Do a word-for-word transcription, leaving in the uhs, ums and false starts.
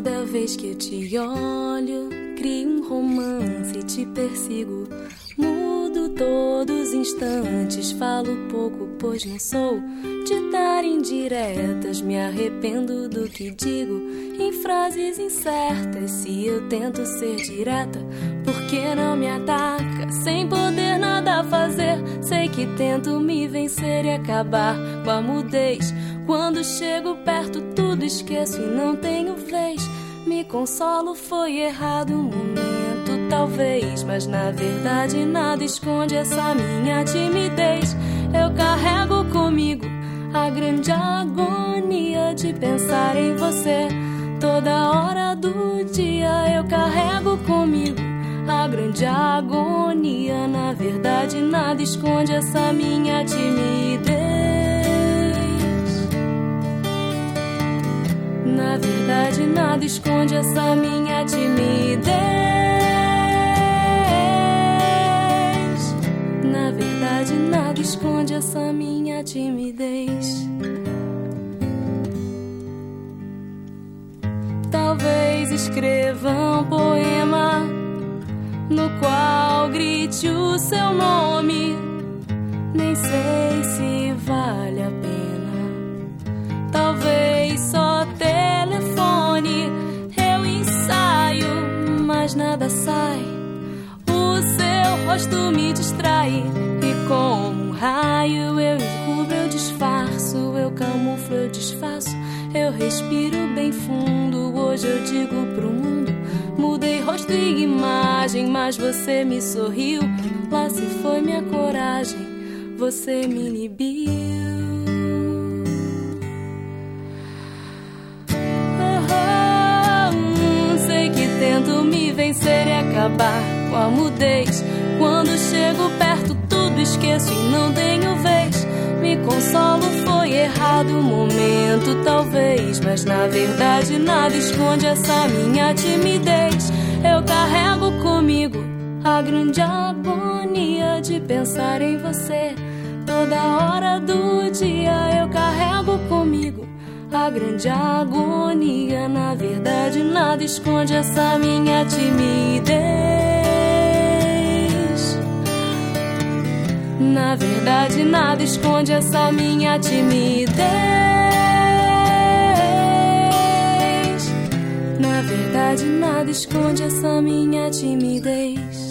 Toda vez que eu te olho, crio um romance e te persigo. Mudo todos os instantes, falo pouco, pois não sou de dar indiretas. Me arrependo do que digo em frases incertas. Se eu tento ser direta, por que não me ataca? Sem poder nada fazer, sei que tento me vencer e acabar com a mudez. Quando chego perto tudo esqueço e não tenho vez. Me consolo, foi errado um momento talvez, mas na verdade nada esconde essa minha timidez. Eu carrego comigo a grande agonia de pensar em você. Toda hora do dia eu carrego comigo a grande agonia. Na verdade nada esconde essa minha timidez. Na verdade nada esconde essa minha timidez. Na verdade nada esconde essa minha timidez. Talvez escreva um poema no qual grite o seu nome. Nem sei se vale a pena. Talvez só telefone. Eu ensaio, mas nada sai. O seu rosto me distrai. E como um raio eu encubro, eu disfarço. Eu camuflo, eu disfaço. Eu respiro bem fundo. Hoje eu digo pro mundo: mudei rosto e imagem, mas você me sorriu. Lá se foi minha coragem, você me inibiu. Oh, oh, sei que tento me vencer e acabar com a mudez. Quando chego perto tudo esqueço e não tenho vez. Me consolo, foi errado um momento talvez, mas na verdade nada esconde essa minha timidez. Eu carrego comigo a grande agonia de pensar em você. Toda hora do dia eu carrego comigo a grande agonia. Na verdade nada esconde essa minha timidez. Na verdade nada esconde essa minha timidez. Na verdade nada esconde essa minha timidez.